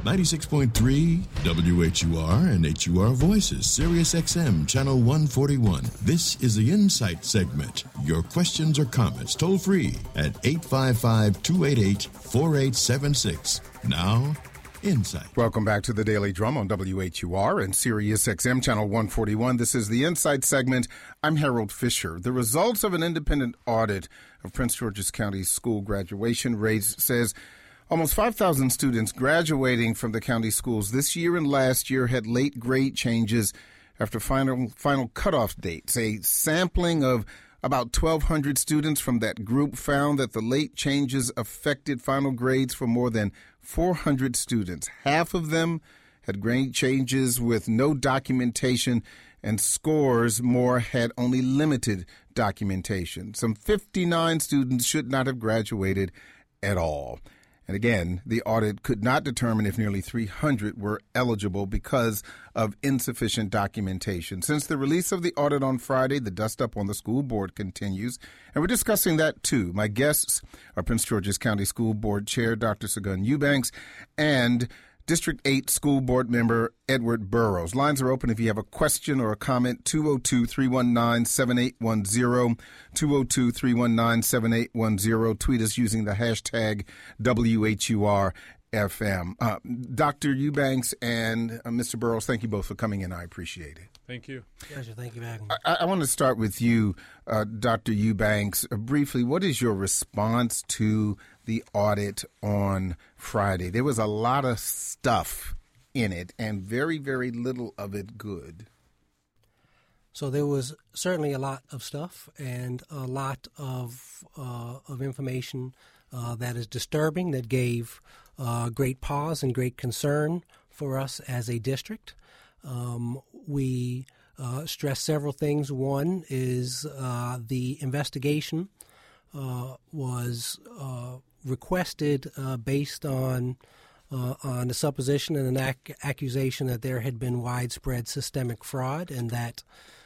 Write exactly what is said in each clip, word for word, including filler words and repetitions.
ninety-six point three W H U R and H U R Voices, Sirius X M, Channel one forty-one. This is the Insight segment. Your questions or comments toll free at eight five five, two eight eight, four eight seven six. Now, Insight. Welcome back to the Daily Drum on W H U R and Sirius X M, Channel one forty-one. This is the Insight segment. I'm Harold Fisher. The results of an independent audit of Prince George's County school graduation rates says almost five thousand students graduating from the county schools this year and last year had late grade changes after final final cutoff dates. A sampling of about twelve hundred students from that group found that the late changes affected final grades for more than four hundred students. Half of them had grade changes with no documentation, and scores more had only limited documentation. Some fifty-nine students should not have graduated at all. And again, the audit could not determine if nearly three hundred were eligible because of insufficient documentation. Since the release of the audit on Friday, the dust-up on the school board continues, and we're discussing that too. My guests are Prince George's County School Board Chair Doctor Segun Eubanks and District eight School Board Member Edward Burrows. Lines are open if you have a question or a comment, two oh two, three one nine, seven eight one zero, two oh two, three one nine, seven eight one zero. Tweet us using the hashtag W H U R F M. Uh, Doctor Eubanks and uh, Mister Burrows, thank you both for coming in. I appreciate it. Thank you. Pleasure. Thank you for having me. I, I want to start with you, uh, Doctor Eubanks. Uh, briefly, what is your response to the audit on Friday? There was a lot of stuff in it and very, very little of it good. So there was certainly a lot of stuff and a lot of uh, of information uh, that is disturbing, that gave uh, great pause and great concern for us as a district. Um, we uh, stress several things. One is uh, the investigation uh, was uh, requested uh, based on uh, on the supposition and an ac- accusation that there had been widespread systemic fraud and that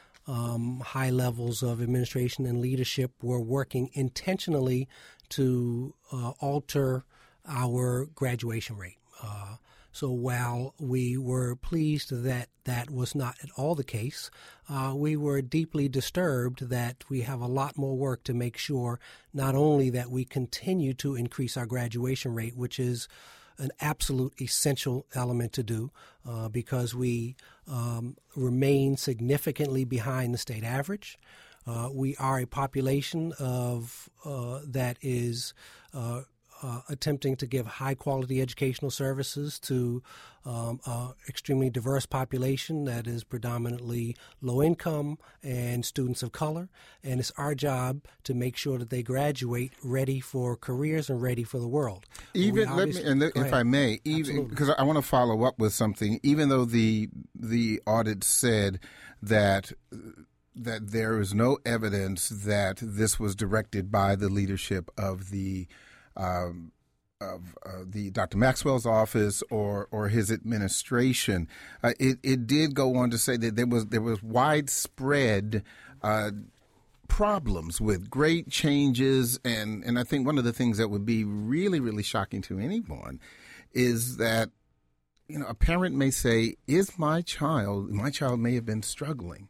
um, high levels of administration and leadership were working intentionally to uh, alter our graduation rate. Uh, So while we were pleased that that was not at all the case, uh, we were deeply disturbed that we have a lot more work to make sure not only that we continue to increase our graduation rate, which is an absolute essential element to do uh, because we um, remain significantly behind the state average. Uh, we are a population of uh, that is uh, Uh, attempting to give high-quality educational services to um, uh, extremely diverse population that is predominantly low-income and students of color. And it's our job to make sure that they graduate ready for careers and ready for the world. Even let me, and if I may, even because I want to follow up with something. Even though the the audit said that that there is no evidence that this was directed by the leadership of the Um, of uh, the Doctor Maxwell's office or or his administration, uh, it it did go on to say that there was there was widespread uh, problems with great changes, and and I think one of the things that would be really really shocking to anyone is that, you know, a parent may say, "Is my child my child may have been struggling."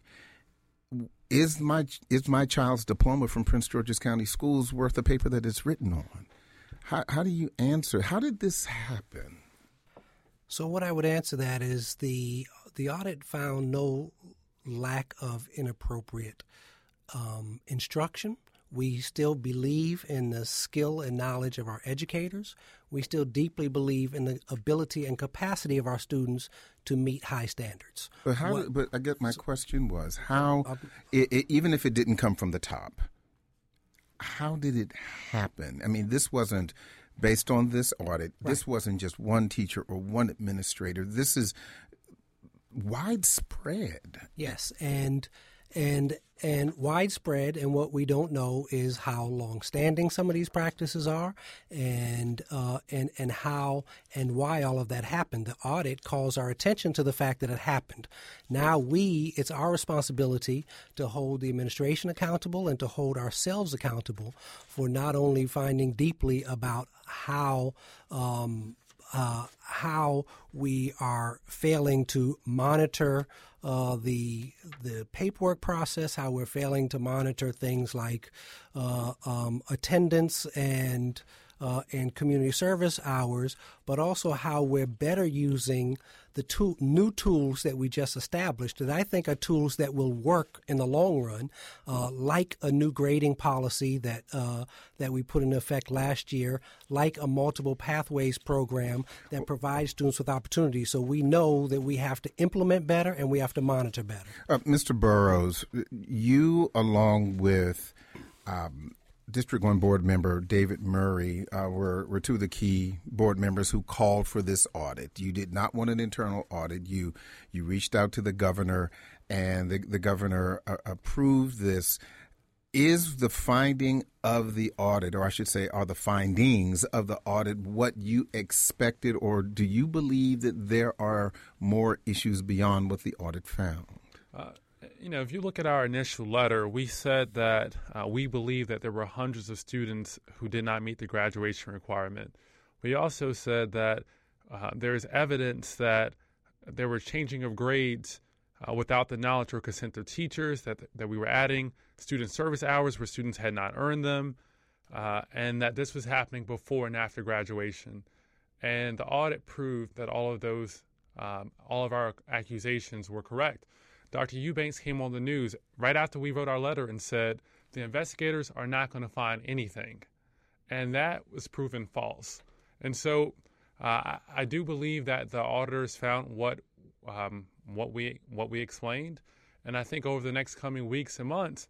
Is my is my child's diploma from Prince George's County Schools worth the paper that it's written on? How, how do you answer? How did this happen? So what I would answer that is the the audit found no lack of inappropriate um, instruction. We still believe in the skill and knowledge of our educators. We still deeply believe in the ability and capacity of our students to meet high standards. But how? What, but I guess my so, question was how, uh, it, it, even if it didn't come from the top, how did it happen? I mean, this wasn't based on this audit. Right. This wasn't just one teacher or one administrator. This is widespread. Yes, and and and widespread. And what we don't know is how long-standing some of these practices are, and uh, and and how and why all of that happened. The audit calls our attention to the fact that it happened. Now we, it's our responsibility to hold the administration accountable and to hold ourselves accountable for not only finding deeply about how um, uh, how we are failing to monitor uh, the the paperwork process, how we're failing to monitor things like uh, um, attendance and uh, and community service hours, but also how we're better using the tool, new tools that we just established that I think are tools that will work in the long run, uh, like a new grading policy that uh, that we put in effect last year, like a multiple pathways program that provides students with opportunities. So we know that we have to implement better and we have to monitor better. Uh, Mister Burrows, you along with um, District one board member David Murray uh, were, were two of the key board members who called for this audit. You did not want an internal audit. You you reached out to the governor, and the, the governor uh, approved this. Is the finding of the audit, or I should say, are the findings of the audit what you expected, or do you believe that there are more issues beyond what the audit found? Uh, You know, if you look at our initial letter, we said that uh, we believe that there were hundreds of students who did not meet the graduation requirement. We also said that uh, there is evidence that there were changing of grades uh, without the knowledge or consent of teachers, that, that we were adding student service hours where students had not earned them, uh, and that this was happening before and after graduation. And the audit proved that all of those, um, all of our accusations were correct. Doctor Eubanks came on the news right after we wrote our letter and said the investigators are not going to find anything. And that was proven false. And so uh, I do believe that the auditors found what um, what we what we explained. And I think over the next coming weeks and months,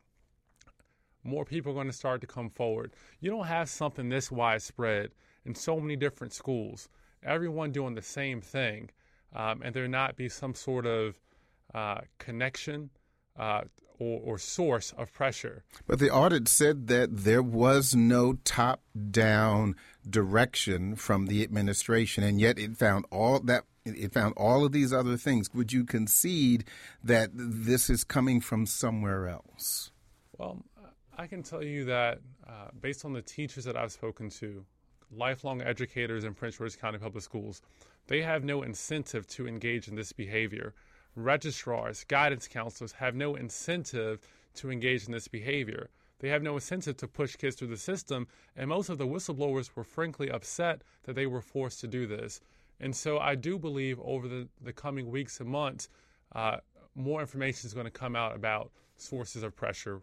more people are going to start to come forward. You don't have something this widespread in so many different schools, everyone doing the same thing, um, and there not be some sort of Uh, connection uh, or, or source of pressure. But the audit said that there was no top-down direction from the administration, and yet it found all that it found all of these other things. Would you concede that this is coming from somewhere else? Well, I can tell you that uh, based on the teachers that I've spoken to, lifelong educators in Prince George's County Public Schools, they have no incentive to engage in this behavior. Registrars, guidance counselors have no incentive to engage in this behavior. They have no incentive to push kids through the system, and most of the whistleblowers were frankly upset that they were forced to do this. And so I do believe over the, the coming weeks and months, uh, more information is going to come out about sources of pressure.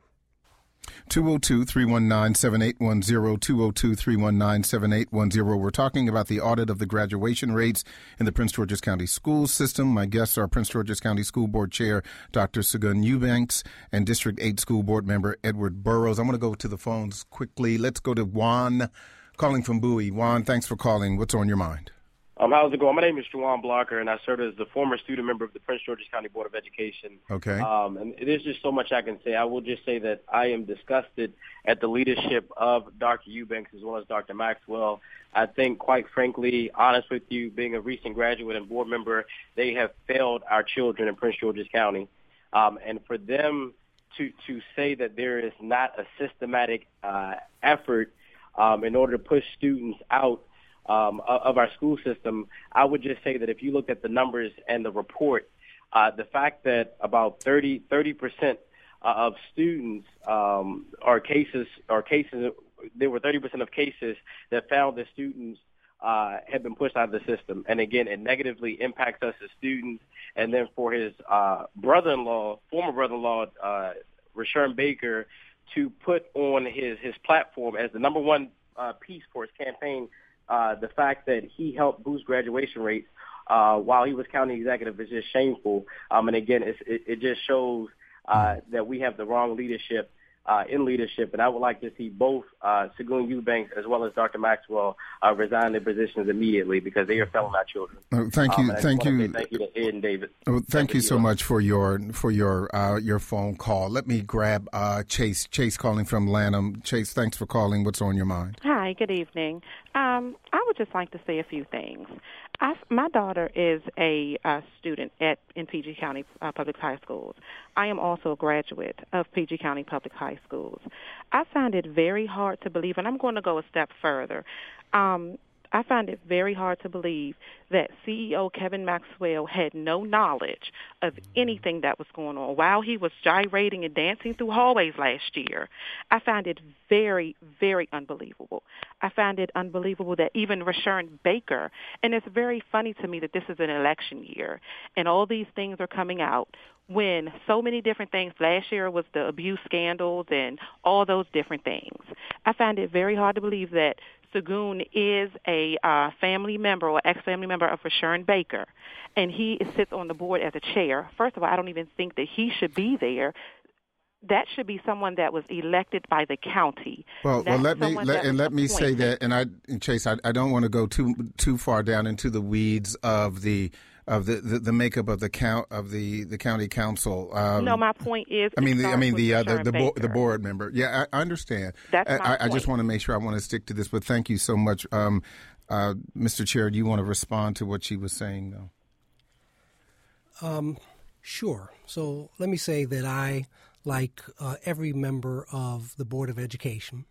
two oh two, three one nine, seven eight one zero, two oh two, three one nine, seven eight one zero. We're talking about the audit of the graduation rates in the Prince George's County school system. My guests are Prince George's County School Board Chair Doctor Segun Eubanks and District eight School Board Member Edward Burrows. I'm going to go to the phones quickly. Let's go to Juan calling from Bowie. Juan, thanks for calling. What's on your mind? Um, how's it going? My name is Juwan Blocker, and I serve as the former student member of the Prince George's County Board of Education. Okay. Um, and there's just so much I can say. I will just say that I am disgusted at the leadership of Doctor Eubanks as well as Doctor Maxwell. I think, quite frankly, honest with you, being a recent graduate and board member, they have failed our children in Prince George's County. Um, and for them to, to say that there is not a systematic uh, effort um, in order to push students out Um, of our school system, I would just say that if you look at the numbers and the report, uh, the fact that about thirty percent of students um, are cases, or cases, there were thirty percent of cases that found that students uh, had been pushed out of the system. And again, it negatively impacts us as students. And then for his uh, brother-in-law, former brother-in-law, uh, Rashawn Baker, to put on his, his platform as the number one uh, piece for his campaign, Uh, the fact that he helped boost graduation rates uh, while he was county executive is just shameful. Um, and again, it's, it, it just shows uh, that we have the wrong leadership uh, in leadership. And I would like to see both uh, Segun Eubanks as well as Doctor Maxwell uh, resign their positions immediately because they are failing our children. Oh, thank you, um, thank you, thank you to Ed and David. Oh, thank, thank you so you. much for your for your uh, your phone call. Let me grab uh, Chase. Chase calling from Lanham. Chase, thanks for calling. What's on your mind? Hi, good evening. Um, I would just like to say a few things. I, my daughter is a uh, student at in P G County uh, Public High Schools. I am also a graduate of P G County Public High Schools. I find it very hard to believe, and I'm going to go a step further. Um, I find it very hard to believe that C E O Kevin Maxwell had no knowledge of anything that was going on while he was gyrating and dancing through hallways last year. I find it very, very unbelievable. I find it unbelievable that even Rashawn Baker, and it's very funny to me that this is an election year, and all these things are coming out when so many different things, last year was the abuse scandals and all those different things. I find it very hard to believe that Segun is a uh, family member or ex-family member of Rashawn Baker, and he sits on the board as a chair. First of all, I don't even think that he should be there. That should be someone that was elected by the county. Well, well let me let, and let me say appointed. that, and I, and Chase, I, I don't want to go too too far down into the weeds of the of the, the, the makeup of the count of the, the county council. Um, no, my point is. I mean, the, I mean the uh, the the, bo- Baker. the board member. Yeah, I, I understand. That's my I, I point. just want to make sure I want to stick to this. But thank you so much, um, uh, Mister Chair. Do you want to respond to what she was saying, though? Um, sure. So let me say that I, like uh, every member of the Board of Education,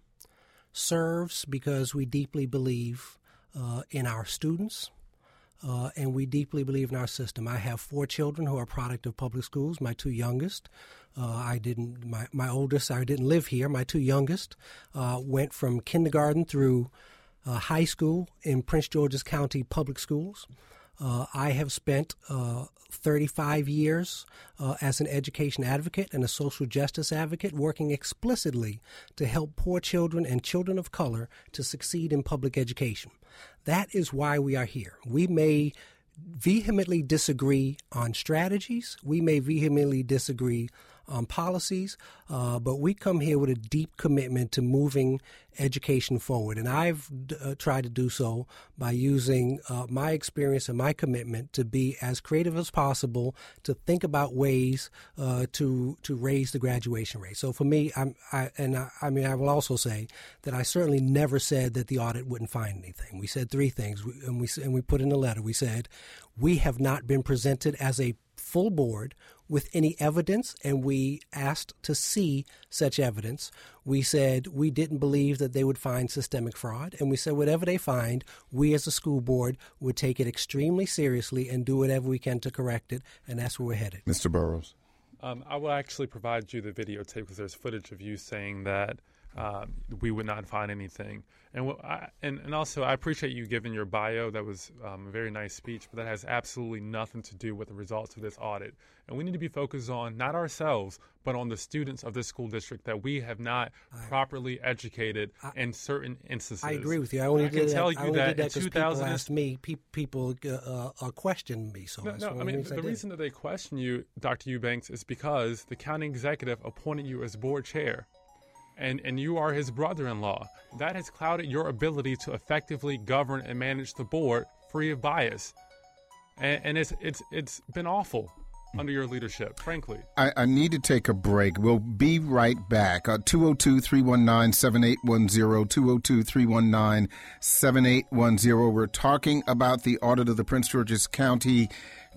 serves because we deeply believe uh, in our students. Uh, and we deeply believe in our system. I have four children who are a product of public schools. My two youngest, uh, I didn't. My, my oldest, I didn't live here. My two youngest uh, went from kindergarten through uh, high school in Prince George's County Public Schools. Uh, I have spent uh, thirty-five years uh, as an education advocate and a social justice advocate, working explicitly to help poor children and children of color to succeed in public education. That is why we are here. We may vehemently disagree on strategies. We may vehemently disagree on policies, uh, but we come here with a deep commitment to moving education forward. And I've uh, tried to do so by using uh, my experience and my commitment to be as creative as possible, to think about ways uh, to to raise the graduation rate. So for me, I'm, I and I, I mean, I will also say that I certainly never said that the audit wouldn't find anything. We said three things, and we and we put in the letter. We said we have not been presented as a full board with any evidence, and we asked to see such evidence. We said we didn't believe that they would find systemic fraud, and we said whatever they find, we as a school board would take it extremely seriously and do whatever we can to correct it, and that's where we're headed. Mister Burrows. Um, I will actually provide you the videotape because there's footage of you saying that uh, we would not find anything. And, what I, and and also, I appreciate you giving your bio. That was um, a very nice speech, but that has absolutely nothing to do with the results of this audit. And we need to be focused on not ourselves, but on the students of this school district that we have not I, properly educated I, in certain instances. I agree with you. I only I did can that, tell you I only that did that because people asked me, pe- people uh, uh, questioned me. So no, no I mean, the, the reason that they question you, Doctor Eubanks, is because the county executive appointed you as board chair. And and you are his brother-in-law. That has clouded your ability to effectively govern and manage the board free of bias. And, and it's it's it's been awful under your leadership, frankly. I, I need to take a break. We'll be right back. Uh, two oh two, three one nine, seven eight one zero, two oh two, three one nine, seven eight one zero. We're talking about the audit of the Prince George's County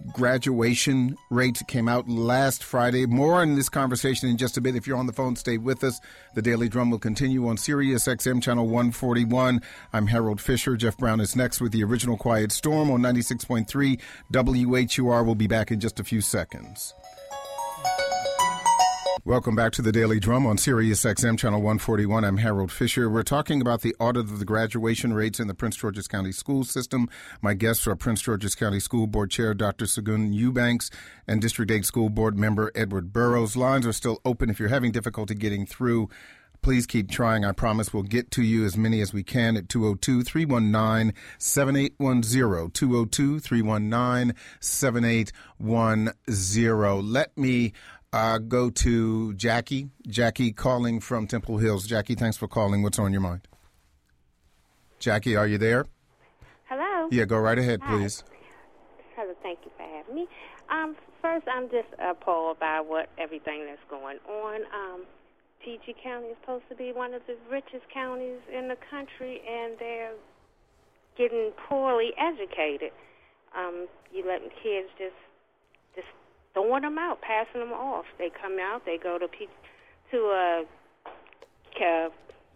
graduation rate. Came out last Friday. More on this conversation in just a bit. If you're on the phone, stay with us. The Daily Drum will continue on Sirius X M Channel one forty-one. I'm Harold Fisher. Jeff Brown is next with the original Quiet Storm on ninety-six point three W H U R. We'll be back in just a few seconds. Welcome back to the Daily Drum on Sirius X M Channel one forty-one. I'm Harold Fisher. We're talking about the audit of the graduation rates in the Prince George's County school system. My guests are Prince George's County School Board Chair Doctor Segun Eubanks and District eight School Board Member Edward Burrows. Lines are still open. If you're having difficulty getting through, please keep trying. I promise we'll get to you as many as we can at two oh two, three one nine, seven eight one zero, two oh two, three one nine, seven eight one zero. Let me Uh, go to Jackie. Jackie calling from Temple Hills. Jackie, thanks for calling. What's on your mind? Jackie, are you there? Hello? Yeah, go right ahead, Hi. please. Hello, thank you for having me. Um, first, I'm just appalled by what everything that's going on. Um, P G County is supposed to be one of the richest counties in the country, and they're getting poorly educated. Um, you letting kids just just throwing them out, passing them off. They come out, they go to P- to a, a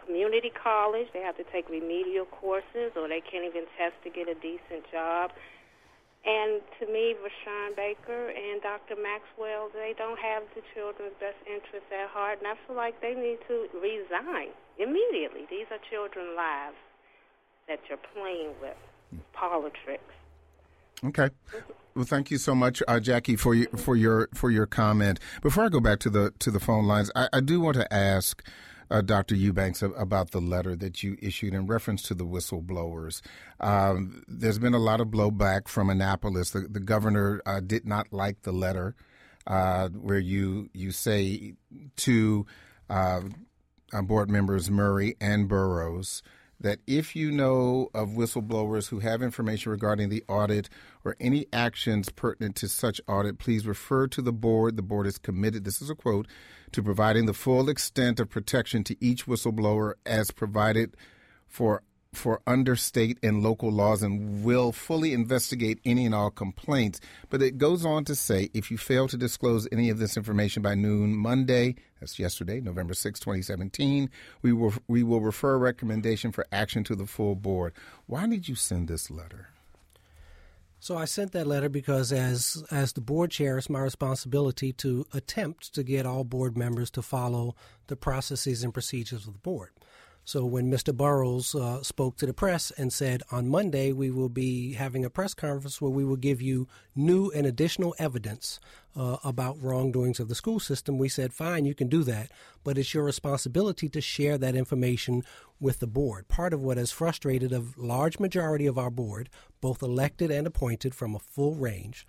community college. They have to take remedial courses, or they can't even test to get a decent job. And to me, Rashawn Baker and Doctor Maxwell, they don't have the children's best interests at heart, and I feel like they need to resign immediately. These are children's lives that you're playing with, politics. Okay. Well, thank you so much, uh, Jackie, for your for your for your comment. Before I go back to the to the phone lines, I, I do want to ask uh, Doctor Eubanks about the letter that you issued in reference to the whistleblowers. Um, there's been a lot of blowback from Annapolis. The, the governor uh, did not like the letter uh, where you you say to uh, board members Murray and Burroughs that if you know of whistleblowers who have information regarding the audit or any actions pertinent to such audit, please refer to the board. The board is committed, this is a quote, to providing the full extent of protection to each whistleblower as provided for for under state and local laws, and will fully investigate any and all complaints. But it goes on to say, if you fail to disclose any of this information by noon Monday, that's yesterday, November sixth, twenty seventeen, we will we will refer a recommendation for action to the full board. Why did you send this letter? So I sent that letter because as as the board chair, it's my responsibility to attempt to get all board members to follow the processes and procedures of the board. So when Mister Burroughs uh, spoke to the press and said, on Monday we will be having a press conference where we will give you new and additional evidence uh, about wrongdoings of the school system, we said, fine, you can do that, but it's your responsibility to share that information with the board. Part of what has frustrated a large majority of our board, both elected and appointed from a full range,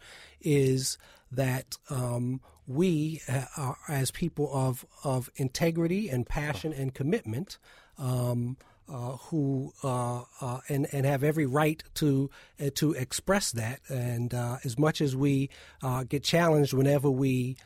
is that um, we, uh, as people of, of integrity and passion and commitment, Um, uh, who uh, uh, and and have every right to uh, to express that. And uh, as much as we uh, get challenged whenever we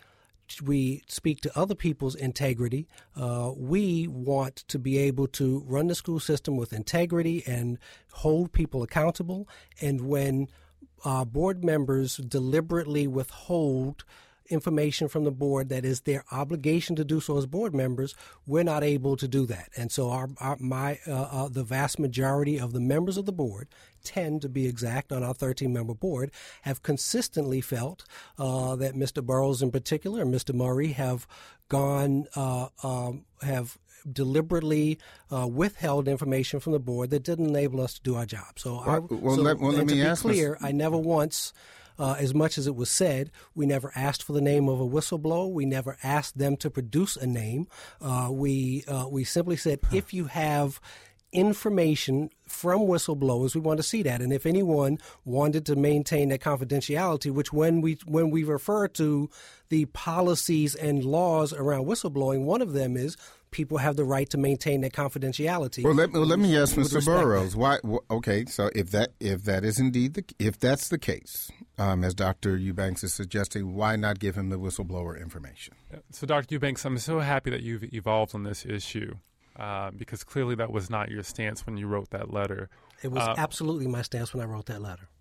we speak to other people's integrity, uh, we want to be able to run the school system with integrity and hold people accountable. And when uh, board members deliberately withhold information from the board that is their obligation to do so as board members, we're not able to do that. And so our, our my uh, uh, the vast majority of the members of the board, ten to be exact, on our thirteen-member board, have consistently felt uh, that Mister Burroughs in particular and Mister Murray have gone uh, um, have deliberately uh, withheld information from the board that didn't enable us to do our job. So, well, I, well, so let, well, let to me be ask clear, Miz I never once. Uh, as much as it was said, we never asked for the name of a whistleblower. We never asked them to produce a name. Uh, we uh, we simply said, if you have information from whistleblowers, we want to see that. And if anyone wanted to maintain that confidentiality, which when we when we refer to the policies and laws around whistleblowing, one of them is people have the right to maintain their confidentiality. Well, let, well, let me ask Mister Burroughs. That. Why? Wh- okay, so if that if that is indeed the if that's the case, um, as Doctor Eubanks is suggesting, why not give him the whistleblower information? So, Doctor Eubanks, I'm so happy that you've evolved on this issue uh, because clearly that was not your stance when you wrote that letter. It was uh, absolutely my stance when I wrote that letter.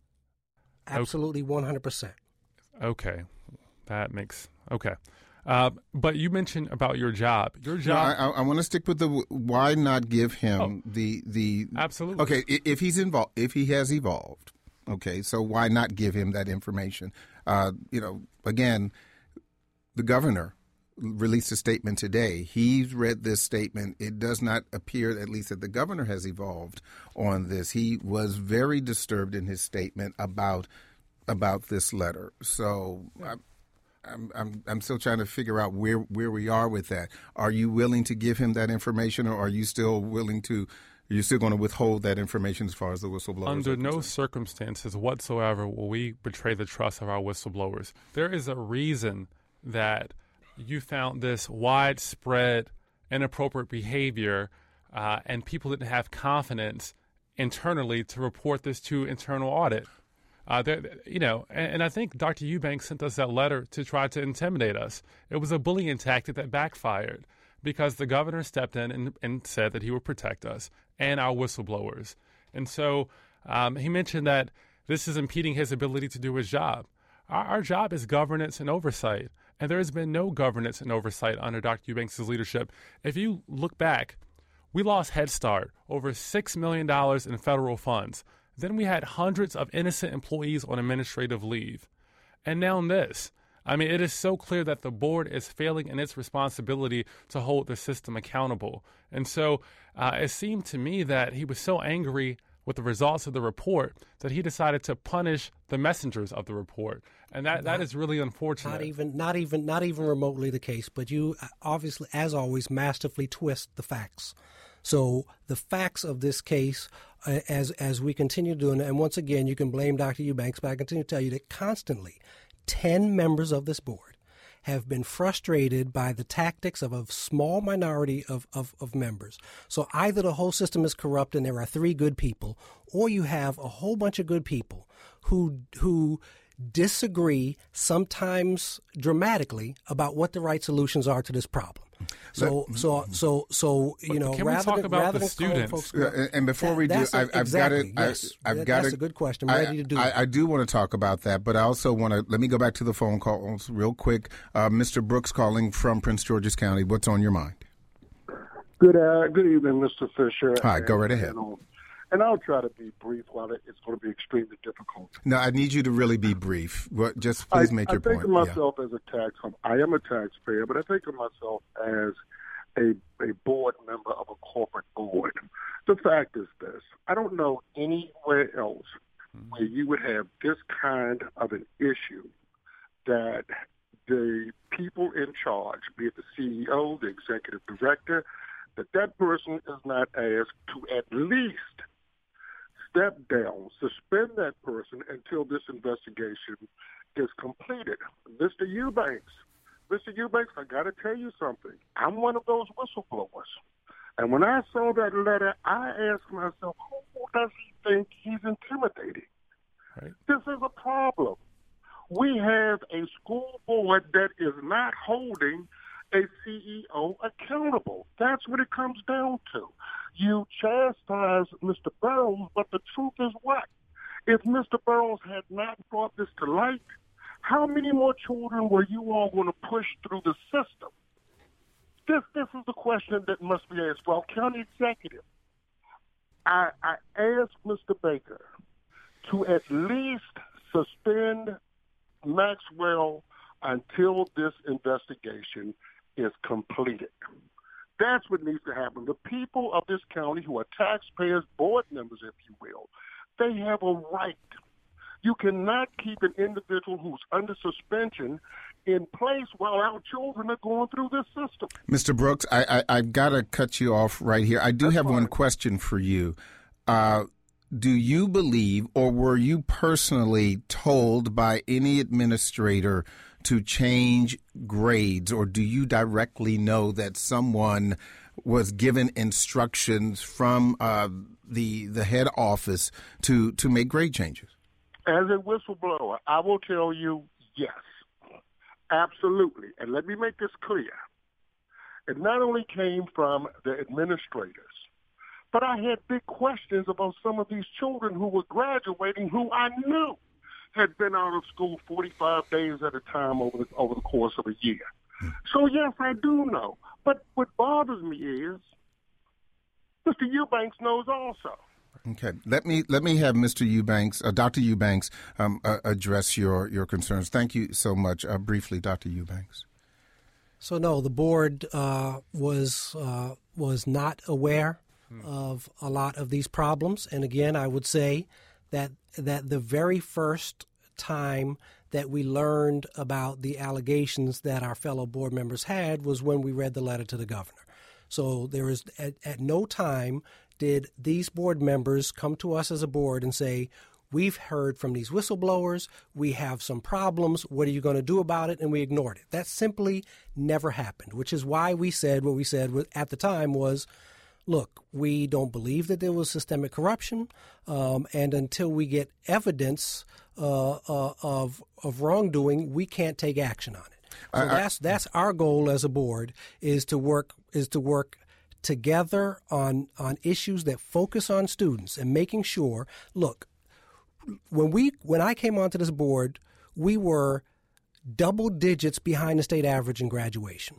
Absolutely, one hundred percent. Okay, that makes okay. Uh, but you mentioned about your job. Your job. No, I, I want to stick with the why not give him oh, the the absolutely. Okay, if he's involved, if he has evolved, okay, so why not give him that information? Uh, you know, again, the governor released a statement today. He's read this statement. It does not appear, at least, that the governor has evolved on this. He was very disturbed in his statement about about this letter. So. I, I'm, I'm I'm still trying to figure out where, where we are with that. Are you willing to give him that information, or are you still willing to? Are you still going to withhold that information as far as the whistleblowers? Under no circumstances whatsoever will we betray the trust of our whistleblowers. There is a reason that you found this widespread inappropriate behavior, uh, and people didn't have confidence internally to report this to internal audit. Uh, you know, and, and I think Doctor Eubanks sent us that letter to try to intimidate us. It was a bullying tactic that backfired because the governor stepped in and, and said that he would protect us and our whistleblowers. And so um, he mentioned that this is impeding his ability to do his job. Our, our job is governance and oversight, and there has been no governance and oversight under Doctor Eubanks' leadership. If you look back, We lost Head Start, over six million dollars in federal funds. Then we had hundreds of innocent employees on administrative leave. And now this. I mean, it is so clear that the board is failing in its responsibility to hold the system accountable. And so uh, it seemed to me that he was so angry with the results of the report that he decided to punish the messengers of the report. And that, that is really unfortunate. Not even, not even, not even remotely the case. But you obviously, as always, masterfully twist the facts. So the facts of this case, uh, as as we continue doing, and once again, you can blame Doctor Eubanks, but I continue to tell you that constantly, ten members of this board have been frustrated by the tactics of a small minority of, of, of members. So either the whole system is corrupt and there are three good people, or you have a whole bunch of good people who who disagree, sometimes dramatically, about what the right solutions are to this problem. So, so, so, so, you know, can we rather talk than, about rather the than calling students? folks, Yeah, and before that, we do, that's I've, a, I've exactly, got to. yes. I've that, got that's to, a good question. I'm I, ready to do I, it. I do want to talk about that, but I also want to let me go back to the phone calls real quick. Uh, Mister Brooks calling from Prince George's County. What's on your mind? Good, uh, good evening, Mister Fisher. Hi, and, go right ahead. And, and I'll try to be brief while it's going to be extremely difficult. No, I need you to really be brief. What, just please I, make I your think point. of myself yeah. as a tax. I am a taxpayer, but I think of myself as a a board member of a corporate board. The fact is this: I don't know anywhere else mm-hmm. where you would have this kind of an issue that the people in charge, be it the C E O, the executive director, that that person is not asked to at least step down, suspend that person until this investigation is completed. Mister Eubanks, Mister Eubanks, I got to tell you something. I'm one of those whistleblowers. And when I saw that letter, I asked myself, who does he think he's intimidating? Right. This is a problem. We have a school board that is not holding a C E O accountable. That's what it comes down to. You chastise Mister Burrows, but the truth is what? If Mister Burrows had not brought this to light, how many more children were you all going to push through the system? This this is the question that must be asked. Well, county executive, I, I asked Mister Baker to at least suspend Maxwell until this investigation is completed. That's what needs to happen. The people of this county who are taxpayers, board members, if you will, they have a right. You cannot keep an individual who's under suspension in place while our children are going through this system. Mister Brooks, I, I, I've got to cut you off right here. I do That's have fine. one question for you. Uh, do you believe, or were you personally told by any administrator to change grades, or do you directly know that someone was given instructions from uh, the the head office to, to make grade changes? As a whistleblower, I will tell you yes, absolutely. And let me make this clear. It not only came from the administrators, but I had big questions about some of these children who were graduating who I knew had been out of school forty-five days at a time over the, over the course of a year. So, yes, I do know. But what bothers me is Mister Eubanks knows also. Okay. Let me let me have Mister Eubanks, uh, Doctor Eubanks, um, uh, address your, your concerns. Thank you so much. Uh, briefly, Doctor Eubanks. So, no, the board uh, was uh, was not aware of a lot of these problems. And again, I would say that that the very first time that we learned about the allegations that our fellow board members had was when we read the letter to the governor. So there is at, at no time did these board members come to us as a board and say, we've heard from these whistleblowers, we have some problems, what are you going to do about it? And we ignored it. That simply never happened, which is why we said what we said at the time was, look, we don't believe that there was systemic corruption, um, and until we get evidence uh, uh, of of wrongdoing, we can't take action on it. So I, that's that's our goal as a board is to work is to work together on on issues that focus on students and making sure. Look, when we when I came onto this board, we were double digits behind the state average in graduation.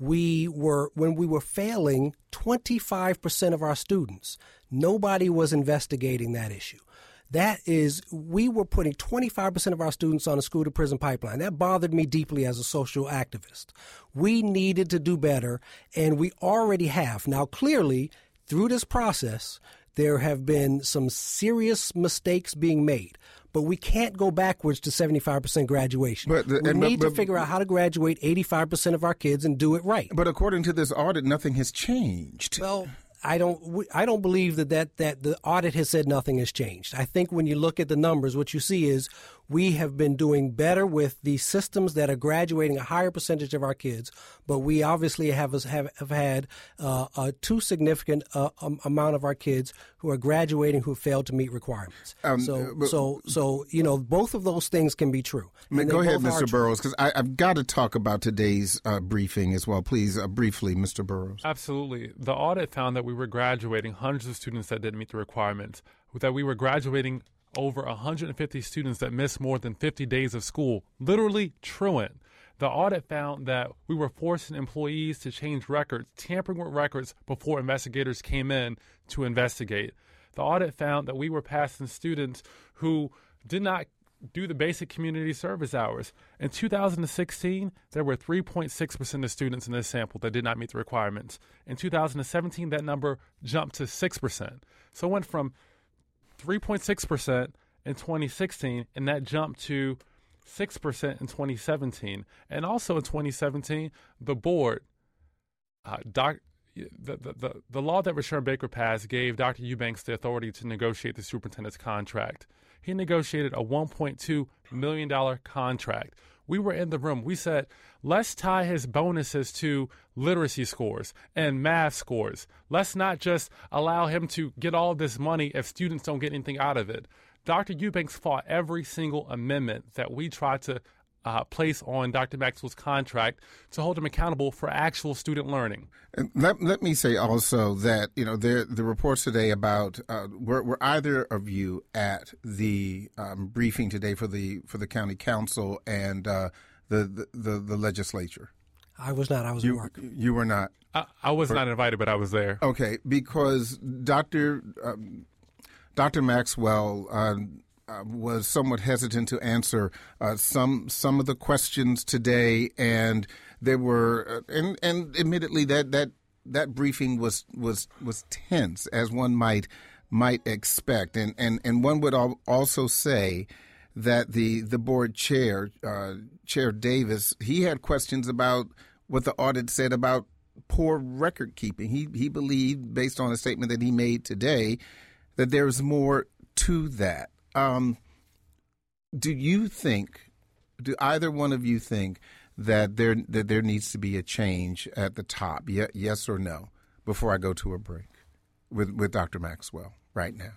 we were when we were failing twenty-five percent of our students. Nobody was investigating that issue. That is, we were putting twenty-five percent of our students on a school to prison pipeline. That bothered me deeply as a social activist. We needed to do better, and we already have. Now, clearly, through this process, there have been some serious mistakes being made. But we can't go backwards to seventy-five percent graduation. But, we need but, but, to figure out how to graduate eighty-five percent of our kids and do it right. But according to this audit, nothing has changed. Well, I don't I don't believe that, that, that the audit has said nothing has changed. I think when you look at the numbers, what you see is we have been doing better with the systems that are graduating a higher percentage of our kids, but we obviously have have, have had uh, a too significant uh, um, amount of our kids who are graduating who failed to meet requirements. Um, so, but, so, so you know, both of those things can be true. Go ahead, Mister Burrows, because I've got to talk about today's uh, briefing as well. Please, uh, briefly, Mister Burrows. Absolutely. The audit found that we were graduating hundreds of students that didn't meet the requirements, that we were graduating over one hundred fifty students that missed more than fifty days of school, literally truant. The audit found that we were forcing employees to change records, tampering with records before investigators came in to investigate. The audit found that we were passing students who did not do the basic community service hours. In two thousand sixteen, there were three point six percent of students in this sample that did not meet the requirements. In two thousand seventeen, that number jumped to six percent. So it went from three point six percent in twenty sixteen, and that jumped to six percent in twenty seventeen. And also in twenty seventeen, the board, uh, doc, the, the, the, the law that Rashawn Baker passed gave Doctor Eubanks the authority to negotiate the superintendent's contract. He negotiated a one point two million dollars contract. We were in the room. We said, let's tie his bonuses to literacy scores and math scores. Let's not just allow him to get all this money if students don't get anything out of it. Doctor Eubanks fought every single amendment that we tried to uh, place on Doctor Maxwell's contract to hold him accountable for actual student learning. And let, let me say also that, you know, there, the reports today about, uh, were, were either of you at the um, briefing today for the for the county council and uh, the, the, the, the legislature? I was not. I was you, at work. You were not? I, I was for, not invited, but I was there. Okay, because Doctor Um, Doctor Maxwell uh, uh, was somewhat hesitant to answer uh, some some of the questions today, and there were, uh, and, and admittedly that, that that briefing was was was tense, as one might might expect, and and, and one would al- also say that the the board chair, uh, Chair Davis, he had questions about what the audit said about poor record keeping. He he believed, based on a statement that he made today, that there's more to that. Um, do you think, do either one of you think that there that there needs to be a change at the top? Ye- yes or no? Before I go to a break with, with Doctor Maxwell right now.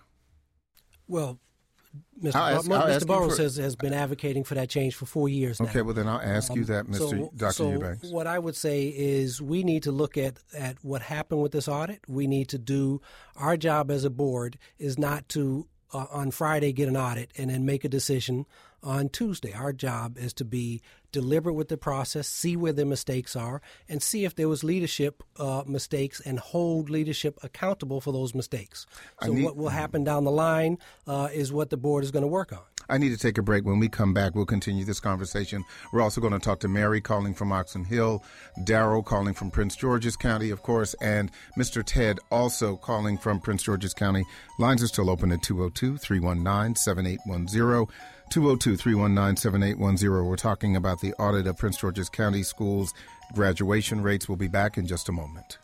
Well, Mister Ask, Bar- Mister Burrows for, has, has been advocating for that change for four years now. Okay, well then I'll ask um, you that, Mister So, Doctor so Eubanks. What I would say is we need to look at, at what happened with this audit. We need to do our job as a board is not to uh, on Friday get an audit and then make a decision on Tuesday. Our job is to be deliberate with the process, see where the mistakes are, and see if there was leadership uh, mistakes and hold leadership accountable for those mistakes. So need, what will happen down the line uh, is what the board is going to work on. I need to take a break. When we come back, we'll continue this conversation. We're also going to talk to Mary calling from Oxon Hill, Darrell calling from Prince George's County, of course, and Mister Ted also calling from Prince George's County. Lines are still open at two oh two, three one nine, seven eight one zero. two oh two, three one nine, seven eight one zero. We're talking about the audit of Prince George's County schools graduation rates. We'll be back in just a moment.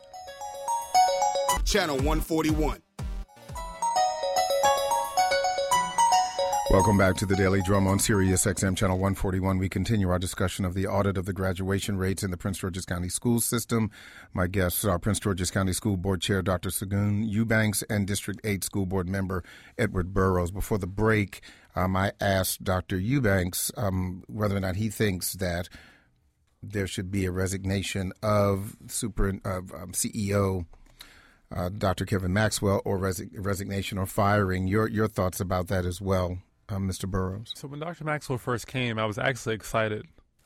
Channel one forty-one. Welcome back to the Daily Drum on Sirius X M Channel one forty-one. We continue our discussion of the audit of the graduation rates in the Prince George's County school system. My guests are Prince George's County School Board Chair Doctor Segun Eubanks and District eight School Board Member Edward Burrows. Before the break, um, I asked Doctor Eubanks um, whether or not he thinks that there should be a resignation of super of um, C E O uh, Doctor Kevin Maxwell, or resi- resignation or firing. Your your thoughts about that as well, um, Mister Burrows? So when Doctor Maxwell first came, I was actually excited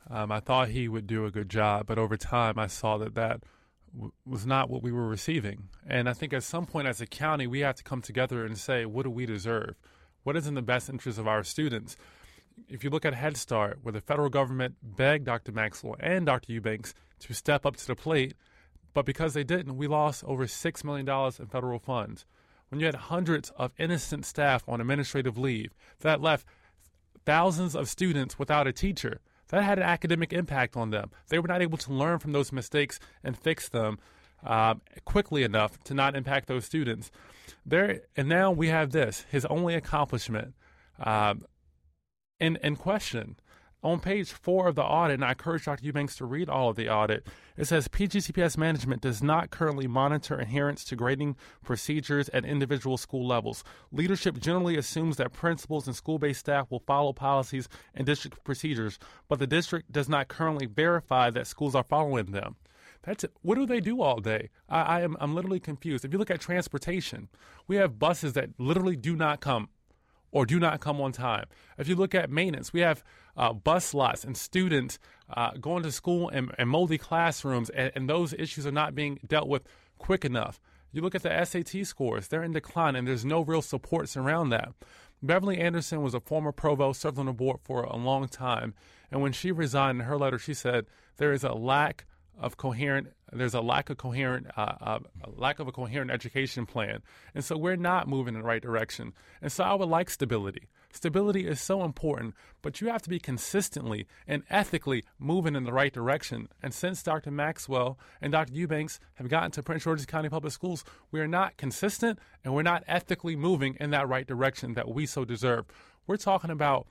Um, I thought he would do a good job, but over time I saw that that w- was not what we were receiving. And I think at some point as a county, we have to come together and say, what do we deserve? What is in the best interest of our students? If you look at Head Start, where the federal government begged Doctor Maxwell and Doctor Eubanks to step up to the plate, but because they didn't, we lost over six million dollars in federal funds. When you had hundreds of innocent staff on administrative leave, that left thousands of students without a teacher, that had an academic impact on them. They were not able to learn from those mistakes and fix them um, quickly enough to not impact those students. There, and now we have this, his only accomplishment um, in, in question. On page four of the audit, and I encourage Doctor Eubanks to read all of the audit, it says P G C P S management does not currently monitor adherence to grading procedures at individual school levels. Leadership generally assumes that principals and school-based staff will follow policies and district procedures, but the district does not currently verify that schools are following them. That's it. What do they do all day? I, I am I'm literally confused. If you look at transportation, we have buses that literally do not come or do not come on time. If you look at maintenance, we have uh, bus lots and students uh, going to school in, in moldy classrooms, and, and those issues are not being dealt with quick enough. You look at the S A T scores, they're in decline, and there's no real supports around that. Beverly Anderson was a former provost, served on the board for a long time, and when she resigned, in her letter, she said there is a lack of coherent, there's a lack of coherent, uh, uh, a lack of a coherent education plan. And so we're not moving in the right direction. And so I would like stability. Stability is so important, but you have to be consistently and ethically moving in the right direction. And since Doctor Maxwell and Doctor Eubanks have gotten to Prince George's County Public Schools, we are not consistent and we're not ethically moving in that right direction that we so deserve. We're talking about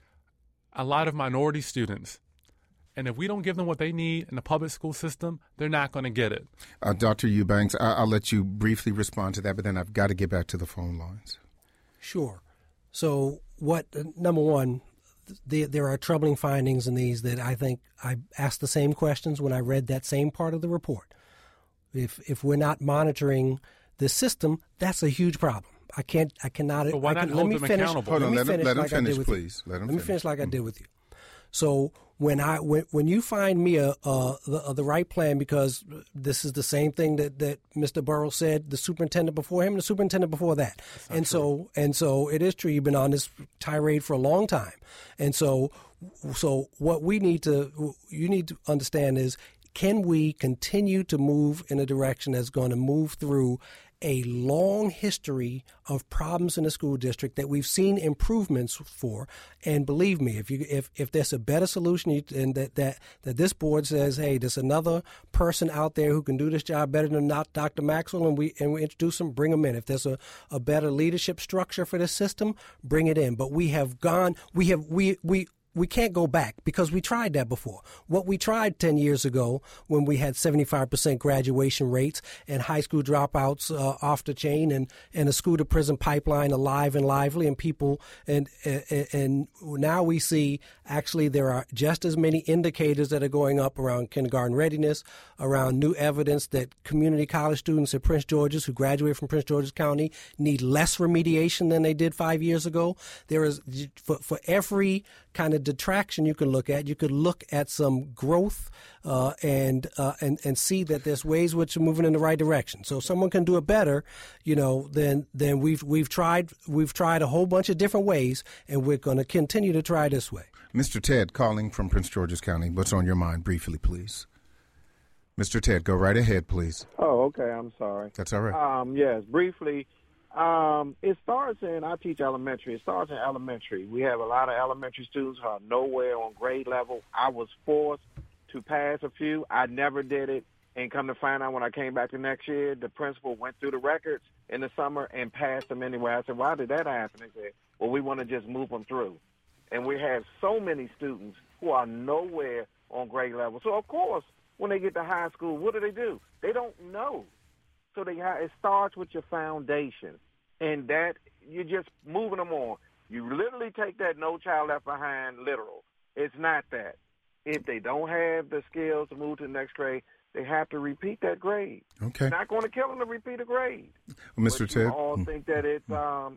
a lot of minority students. And if we don't give them what they need in the public school system, they're not going to get it. Uh, Doctor Eubanks, I- I'll let you briefly respond to that, but then I've got to get back to the phone lines. Sure. So what, uh, number one, the, there are troubling findings in these that I think I asked the same questions when I read that same part of the report. If if we're not monitoring the system, that's a huge problem. I can't, I cannot. But why I not can, hold let me them finish, accountable? Hold on, let, let me him, finish let him like finish, I did with please. You. Let him Let me finish. finish like mm. I did with you. So when I when, when you find me a, a the, the right plan, because this is the same thing that, that Mister Burrows said, the superintendent before him, the superintendent before that, and so and so it is true. You've been on this tirade for a long time, and so so what we need to you need to understand is, can we continue to move in a direction that's going to move through a long history of problems in the school district that we've seen improvements for? And believe me, if you if, if there's a better solution, you, and that, that that this board says, hey, there's another person out there who can do this job better than not Doctor Maxwell, and we and we introduce them, bring them in. If there's a, a better leadership structure for this system, bring it in. But we have gone, we have we we. We can't go back because we tried that before. What we tried ten years ago when we had seventy-five percent graduation rates and high school dropouts uh, off the chain, and, and a school to prison pipeline alive and lively, and people and, and and now we see actually there are just as many indicators that are going up around kindergarten readiness, around new evidence that community college students at Prince George's who graduate from Prince George's County need less remediation than they did five years ago. There is, for, for every kind of detraction you can look at, you could look at some growth uh, and uh, and and see that there's ways which are moving in the right direction. So if someone can do it better, you know, then then we've we've tried we've tried a whole bunch of different ways, and we're going to continue to try this way. Mister Ted, calling from Prince George's County. What's on your mind, briefly, please? Mister Ted, go right ahead, please. Oh, okay. I'm sorry. That's all right. Um, yes, briefly. Um, it starts in, I teach elementary, it starts in elementary. We have a lot of elementary students who are nowhere on grade level. I was forced to pass a few. I never did it. And come to find out when I came back the next year, the principal went through the records in the summer and passed them anyway. I said, why did that happen? They said, well, we want to just move them through. And we have so many students who are nowhere on grade level. So, of course, when they get to high school, what do they do? They don't know. So they ha- it starts with your foundation, and that you're just moving them on. You literally take that No Child Left Behind literal. It's not that. If they don't have the skills to move to the next grade, they have to repeat that grade. Okay. It's not going to kill them to repeat a grade. Well, Mister But Ted. you all think that it's um,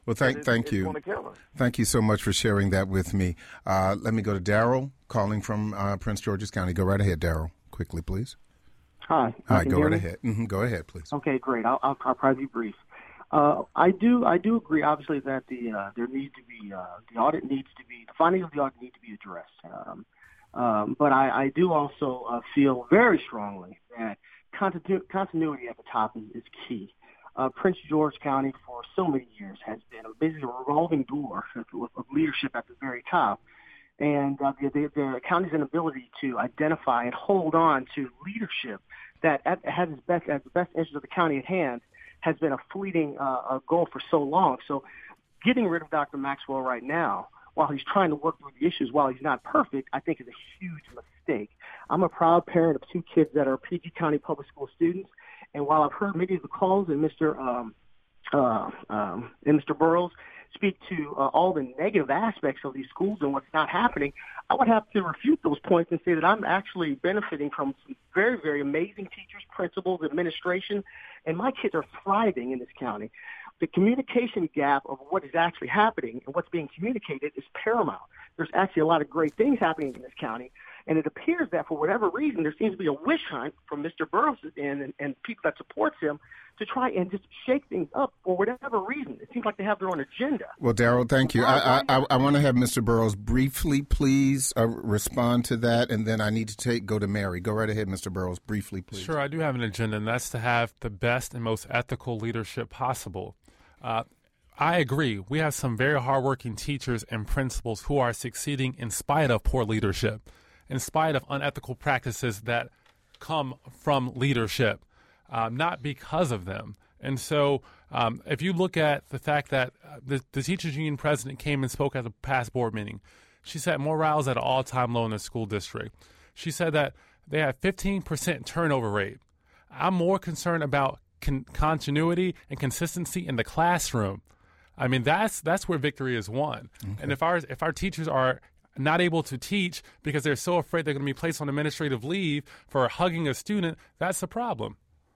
Well, thank it's, thank it's you. Going to kill us. Thank you so much for sharing that with me. Uh, let me go to Daryl, calling from uh, Prince George's County. Go right ahead, Daryl. Quickly, please. Hi. Hi. Go right ahead. Mm-hmm. Go ahead, please. Okay, great. I'll, I'll, I'll probably be brief. Uh, I do I do agree, obviously, that the uh, there needs to be uh, the audit needs to be the findings of the audit need to be addressed. Um, um, but I, I do also uh, feel very strongly that continu- continuity at the top is, is key. Uh, Prince George County for so many years has been a basically a revolving door of, of leadership at the very top. And uh, the, the, the county's inability to identify and hold on to leadership that at, has its best, as the best interest of the county at hand has been a fleeting uh, a goal for so long. So getting rid of Doctor Maxwell right now, while he's trying to work through the issues, while he's not perfect, I think is a huge mistake. I'm a proud parent of two kids that are P G County public school students. And while I've heard many of the calls and Mister Um, uh, um, and Mister Burrows speak to uh, all the negative aspects of these schools and what's not happening, I would have to refute those points and say that I'm actually benefiting from some very, very amazing teachers, principals, administration, and my kids are thriving in this county. The communication gap of what is actually happening and what's being communicated is paramount. There's actually a lot of great things happening in this county. And it appears that for whatever reason, there seems to be a wish hunt from Mister Burrows and, and, and people that supports him to try and just shake things up for whatever reason. It seems like they have their own agenda. Well, Daryl, thank you. I, I, I want to have Mister Burrows briefly, please, uh, respond to that, and then I need to take go to Mary. Go right ahead, Mister Burrows, briefly, please. Sure, I do have an agenda, and that's to have the best and most ethical leadership possible. Uh, I agree. We have some very hardworking teachers and principals who are succeeding in spite of poor leadership, in spite of unethical practices that come from leadership, um, not because of them. And so um, if you look at the fact that the, the teachers union president came and spoke at the past board meeting, she said morale is at an all-time low in the school district. She said that they have fifteen percent turnover rate. I'm more concerned about con- continuity and consistency in the classroom. I mean, that's that's where victory is won. Okay. And if our if our teachers are not able to teach because they're so afraid they're going to be placed on administrative leave for hugging a student, that's a problem.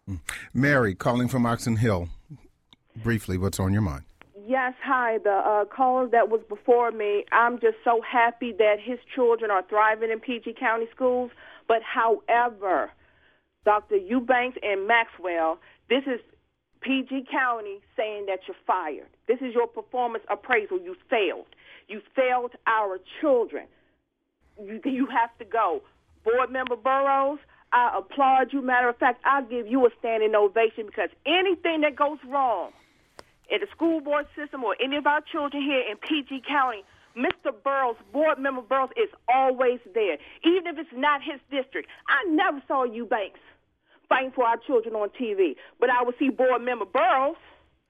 Mary, calling from Oxon Hill. Briefly, what's on your mind? Yes, hi. The uh, caller that was before me, I'm just so happy that his children are thriving in P G County schools. But however, Doctor Eubanks and Maxwell, this is P G County saying that you're fired. This is your performance appraisal. You failed. You failed our children. You, you have to go. Board Member Burrows, I applaud you. Matter of fact, I'll give you a standing ovation because anything that goes wrong in the school board system or any of our children here in P G County, Mister Burrows, Board Member Burrows, is always there, even if it's not his district. I never saw Eubanks fighting for our children on T V, but I would see Board Member Burrows.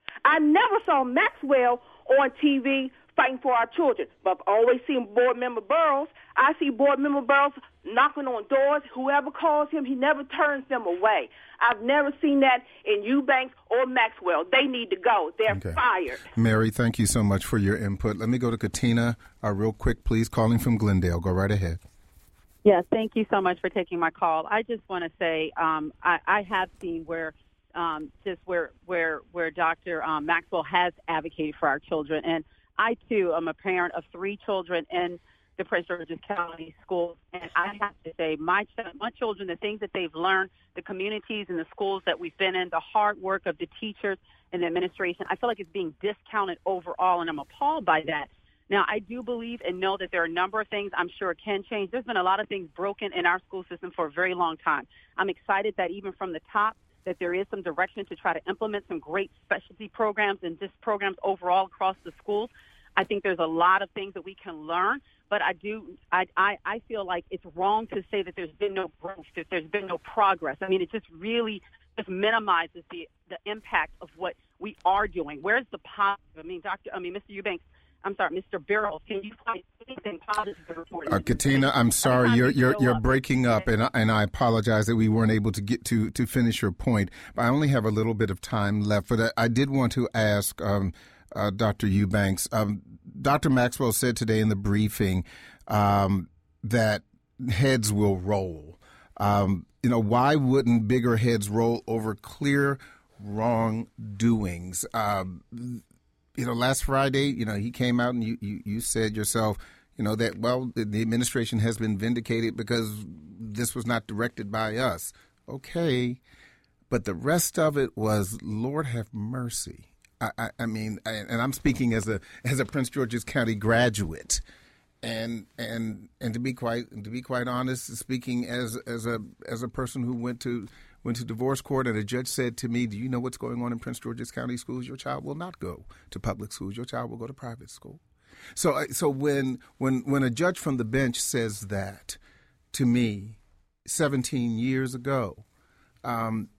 I never saw Maxwell on T V fighting for our children, but I've always seen Board Member Burrows. I see Board Member Burrows knocking on doors. Whoever calls him, he never turns them away. I've never seen that in Eubanks or Maxwell. They need to go. They're okay. fired. Mary, thank you so much for your input. Let me go to Katina uh, real quick, please, calling from Glendale. Go right ahead. Yes, thank you so much for taking my call. I just want to say um, I, I have seen where um, just where where where Doctor Um, Maxwell has advocated for our children, and I too am a parent of three children in the Prince George's County schools, and I have to say my ch- my children, the things that they've learned, the communities and the schools that we've been in, the hard work of the teachers and the administration, I feel like it's being discounted overall, and I'm appalled by that. Now, I do believe and know that there are a number of things I'm sure can change. There's been a lot of things broken in our school system for a very long time. I'm excited that even from the top that there is some direction to try to implement some great specialty programs and just programs overall across the schools. I think there's a lot of things that we can learn, but I do, I, I, I feel like it's wrong to say that there's been no growth, that there's been no progress. I mean, it just really just minimizes the, the impact of what we are doing. Where's the positive? I mean, Doctor, I mean, Mister Eubanks, I'm sorry, Mister Burrows, can you find anything positive to report? Uh, Katina, I'm sorry, you're you're you're breaking up, and and I apologize that we weren't able to get to, to finish your point. But I only have a little bit of time left. But I, I did want to ask um, uh, Doctor Eubanks. Um, Doctor Maxwell said today in the briefing um, that heads will roll. Um, you know, why wouldn't bigger heads roll over clear wrongdoings? Um, you know, last Friday, you know, he came out and you, you, you said yourself, you know, that, well, the, the administration has been vindicated because this was not directed by us. Okay. But the rest of it was, Lord have mercy. I, I, I mean, I, and I'm speaking as a as a Prince George's County graduate, and and and to be quite to be quite honest, speaking as as a as a person who went to went to divorce court, and a judge said to me, "Do you know what's going on in Prince George's County schools? Your child will not go to public schools. Your child will go to private school." So so when when when a judge from the bench says that to me, seventeen years ago, um,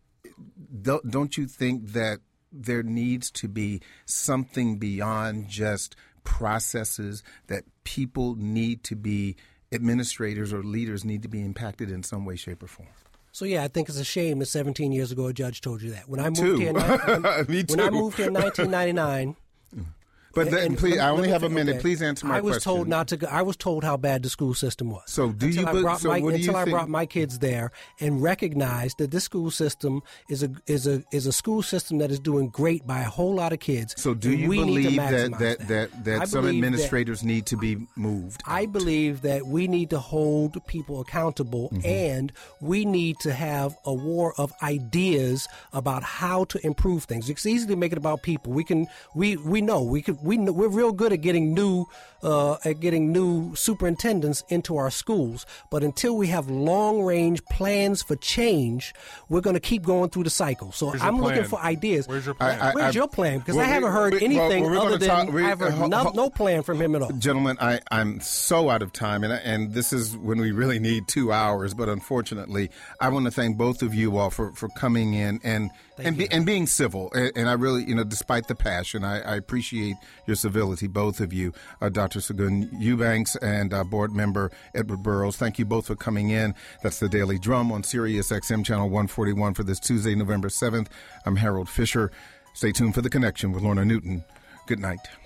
don't don't you think that there needs to be something beyond just processes, that people need to be, administrators or leaders need to be impacted in some way, shape, or form? So, yeah, I think it's a shame that seventeen years ago a judge told you that. When I moved too. here, when, Me too. when I moved here in nineteen ninety-nine. But then, and, please, and, I only have a think, minute. Okay. Please answer my I was question. told not to go. I was told how bad the school system was. So do until you? I But, brought so my, what do you until I think? brought my kids there and recognized that this school system is a is a is a school system that is doing great by a whole lot of kids. So do you we need to believe that maximize that that that, that I some believe that- administrators need to be moved? I believe that we need to hold people accountable, Mm-hmm. and we need to have a war of ideas about how to improve things. It's easy to make it about people. We can we we know we could we know, we're real good at getting new uh, at getting new superintendents into our schools, but until we have long range plans for change, we're going to keep going through the cycle. So Where's your I'm looking plan? for ideas. Where's your plan? I- I- Where's I- your plan? Because well, I haven't we- heard we- anything well, we're other gonna than talk- we- I've heard ho- no, ho- no plan from him at all. Gentlemen, I, I'm so out of time, and and this is when we really need two hours. But unfortunately, I want to thank both of you all for, for coming in and Thank and, be, and being civil. And, and I really, you know, despite the passion, I, I appreciate your civility, both of you, uh, Doctor Segun Eubanks and uh, board member Edward Burrows. Thank you both for coming in. That's the Daily Drum on Sirius X M channel one forty-one for this Tuesday, November seventh. I'm Harold Fisher. Stay tuned for The Connection with Lorna Newton. Good night.